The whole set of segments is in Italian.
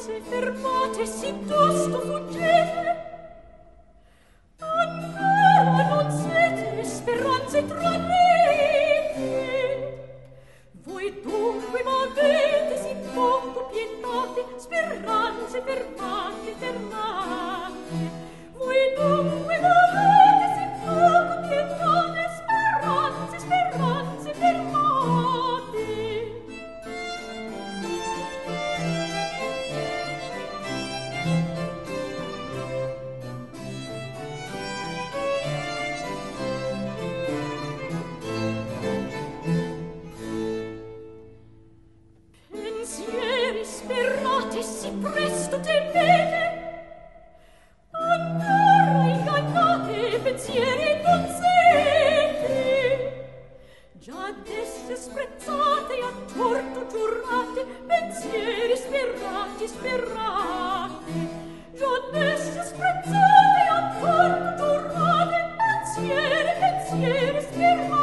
speranze fermate sì tosto fuggite. Ancora non siete speranze tradite. Voi dunque m'avete sì poco pietate, speranze fermate, fermate. Voi dunque m'avete sì poco pietate, speranze, speranze fermate. Pensieri sperrati sì presto temete, ancora ingannate pensieri non siete. Già desse sprezzate a torto giurate, pensieri sperrati, sperrate. Già desse sprezzate a torto giurate, pensieri, pensieri sperrate.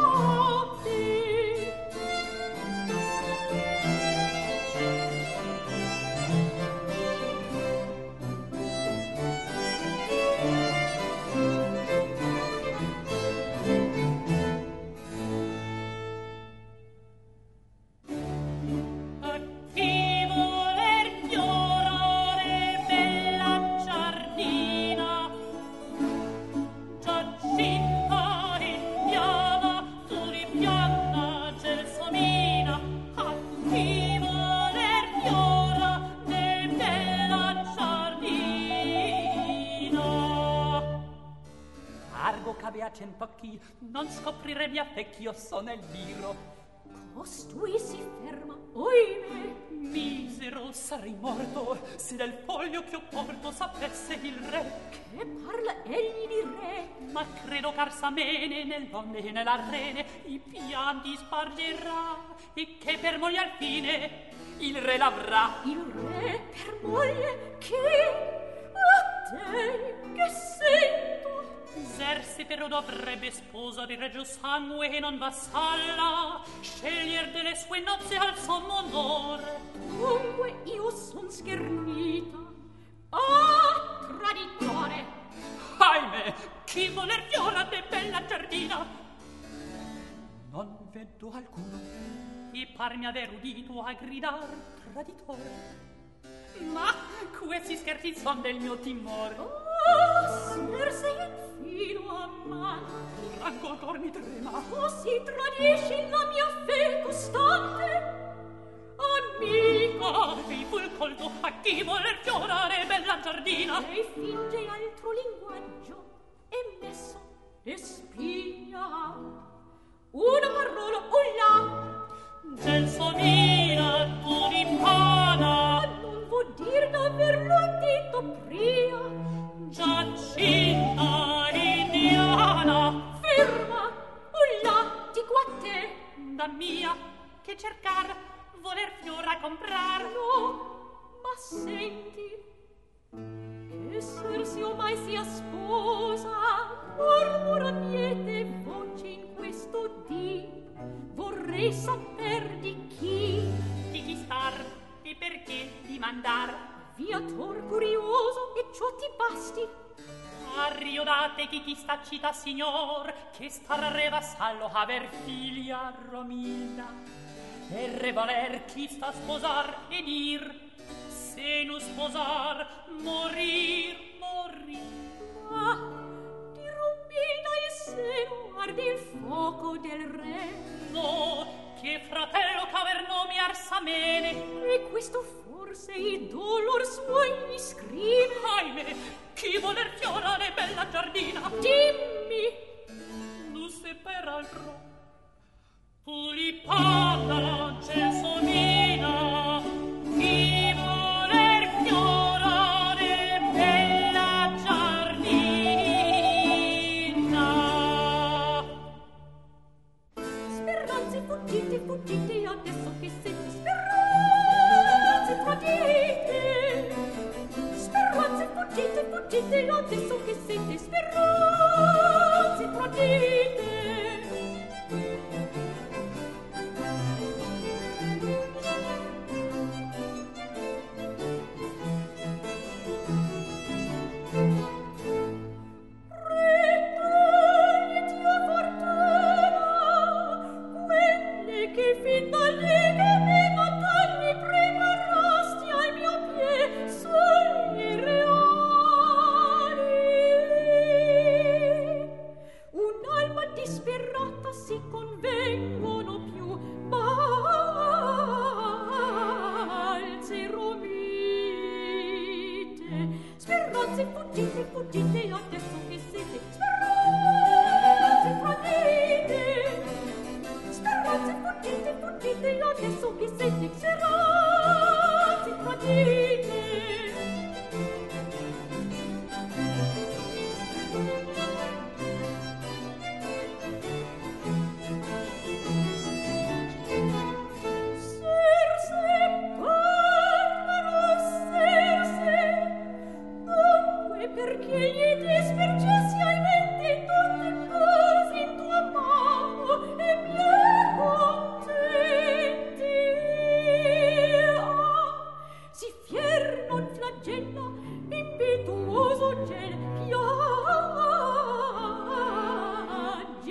A 100 occhi non scopriremi a te ch'io sono Elviro. Costui si ferma, oimè. Misero, sarei morto se del foglio che io porto sapesse il re. Che parla egli di re? Ma credo ch'arsamene nell'onde e nella rene i pianti spargerà, e che per moglie al fine il re l'avrà. Il re per moglie che? A te che sento? Zerse però dovrebbe sposa di regio sangue e non vassalla sceglier delle sue nozze al sommo onore. Dunque io son schernita. Ah, traditore! Ahimè, chi voler viola de bella giardina? Non vedo alcuno e parmi aver udito a gridar traditore. Ma questi scherzi son del mio timore. Oh, smerse infino a mano. Il rancor cor mi trema. Oh, si tradisci la mia fe costante. Amica, ei fu il colto a chi voler fiorare bella giardina. lei finge altro linguaggio e messo e spia. Una parola, là. Gelsomina, tulipana, non vuol dir d'aver l'udito pria. Giacinta, indiana, Ferma, là, di qua te. da mia, che cercar, voler fiora comprar. No, ma senti, che ser se omai sia sposa, mormora miete voce in questo dì. Vorrei saper di chi star e perché dimandar. viator curioso e ciò ti basti. Arriodate chi sta cita signor, che star re vassallo aver figlia Romilda, e re voler chi sta sposar e dir, se non sposar morir. Ma di Romilda il seno arde il fuoco del re. No, che fratello c'aver nome Arsamene, E questo forse i dolor suoi mi scrive. ahimè, chi voler fiorare bella giardina? Dimmi, Non se per altro tulipana, gelsomina, chi voler fiorare bella giardina. speranze fuggite, fuggite adesso che siete. Speranze tradite. Speranze fuggite, fuggite adesso che siete. Speranze tradite. Sperrazzi, fuggite, fuggite, adesso che siete sperrazzi, tradite. Sperrazzi, fuggite, fuggite, adesso che siete sperrazzi, tradite. Perché gli dispergesi ai venti tutte cose in tua mano e miei contenti. Si fier non flagella, impetuoso gel, piagge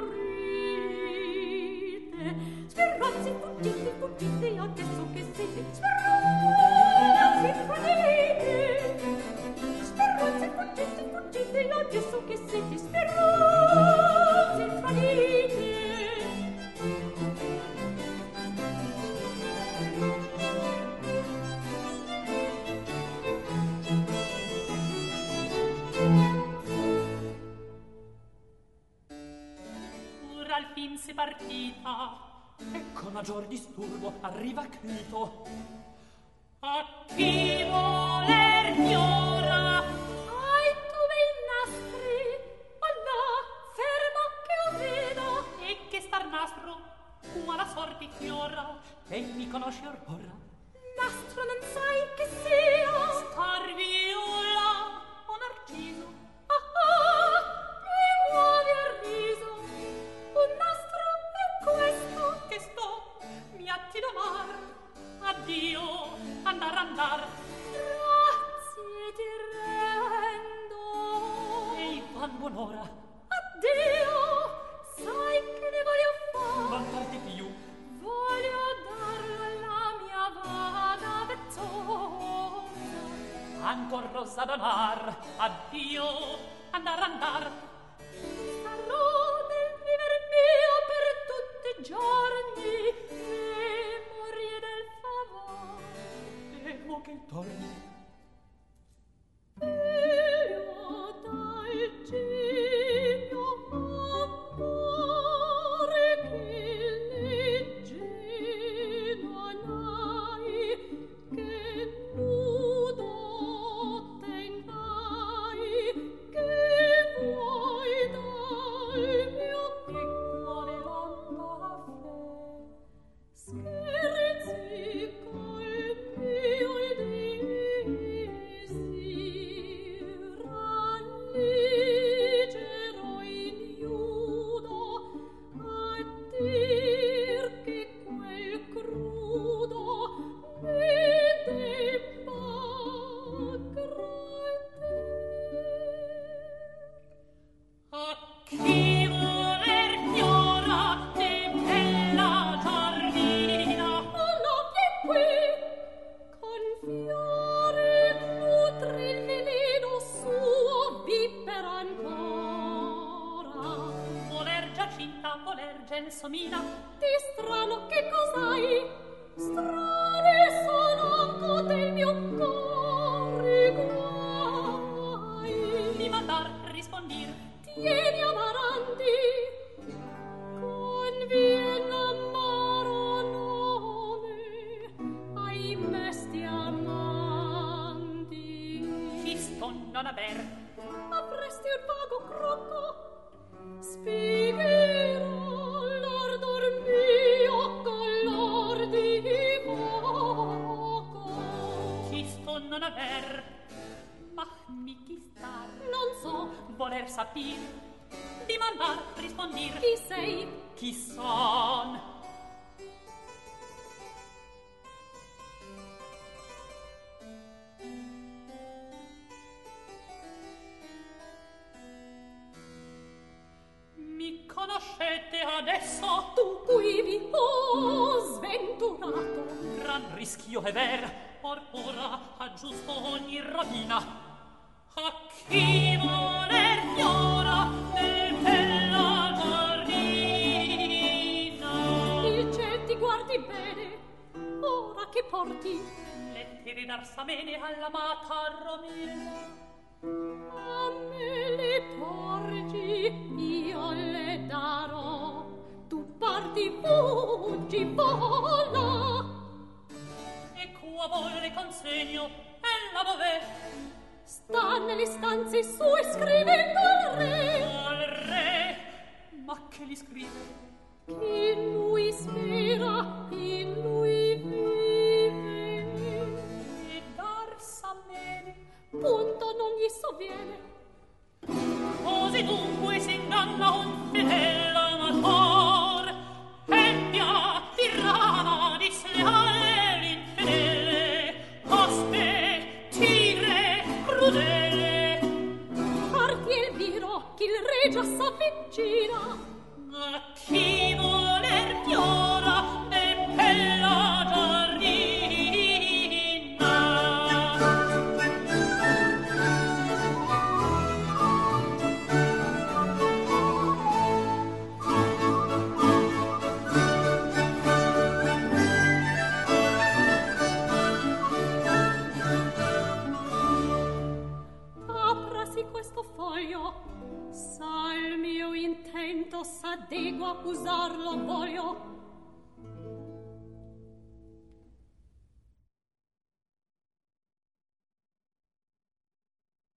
fiorite. Sperrazzi, fuggite, fuggite, adesso che siete sperrazzi, tradite. Sperrazzi, fuggite, fuggite, adesso che siete sperrazzi, tradite. Ora al fin si partita, e con maggior disturbo arriva Crito. A chi voler fiora? Ai tu bei nastri, alla ferma che io vedo. E che star nastro, qua la sorte fiora, e mi conosci or ora. Nastro non sai che sia. Star viola o narciso. Mi muovi al riso. Un nastro è questo. Che sto, mi atti domar. Addio, andar. Grazie ti rendo. Ehi, van buon'ora. Addio, sai che ne voglio fare? Non tardi più. Voglio darlo alla mia vada vezzosa. Ancor rosa donar. Addio, andar. Sarò del viver mio per tutti i giorni e morire del favore. Temo che torni. Io dal genio amore che leggero anai, che nudo tengai, che vuoi dal mio piccolo caffè. Scherzi col mio desir, allegero ignudo, a dir che quel crudo mi debba grater. A chi voler fiora de bella giardina? No, vien qui, con fiore nutri il veleno suo vipera ancora. Voler Giacinta, voler gelsomina. Di strano che cos'hai? Strane sono anco del mio cuore guai. Di mandar, rispondir. Tieni amarandi, convien amaro nome ai mesti amanti. Chi sto non aver. Avresti un vago crocco, spiegherò l'ardor mio color di fuoco. Chi sto non aver. Ma mi chi star. Non so Voler sapir. Di mandar, rispondir. chi sei. Chi son? Mi conoscete adesso? Tu quivi, oh sventurato. Gran rischio è ver, or ora aggiusto ogni rovina. A chi voler fiora del bella giardina? Il ciel ti guardi bene, ora che porti Le di ridar s'amene all'amata Romilda. A me le porgi, io le darò. Tu parti, fuggi, vola. E qua vuole consegno, ella dov'è? Sta nelle stanze sue scrivendo al re. Al re? Ma che gli scrive? Che lui spera, in lui vive. E dar s'amene? Punto non gli sovviene. Così dunque s'inganna un fedel amator, empia, tirana, disleale, l'infedele, ospe, tigre, crudele. Parti Elviro, che il re già s'avvicina. A chi voler chiora e bella giardina. Aprasi questo foglio, sa il mio intento, s'adegua usarlo voglio.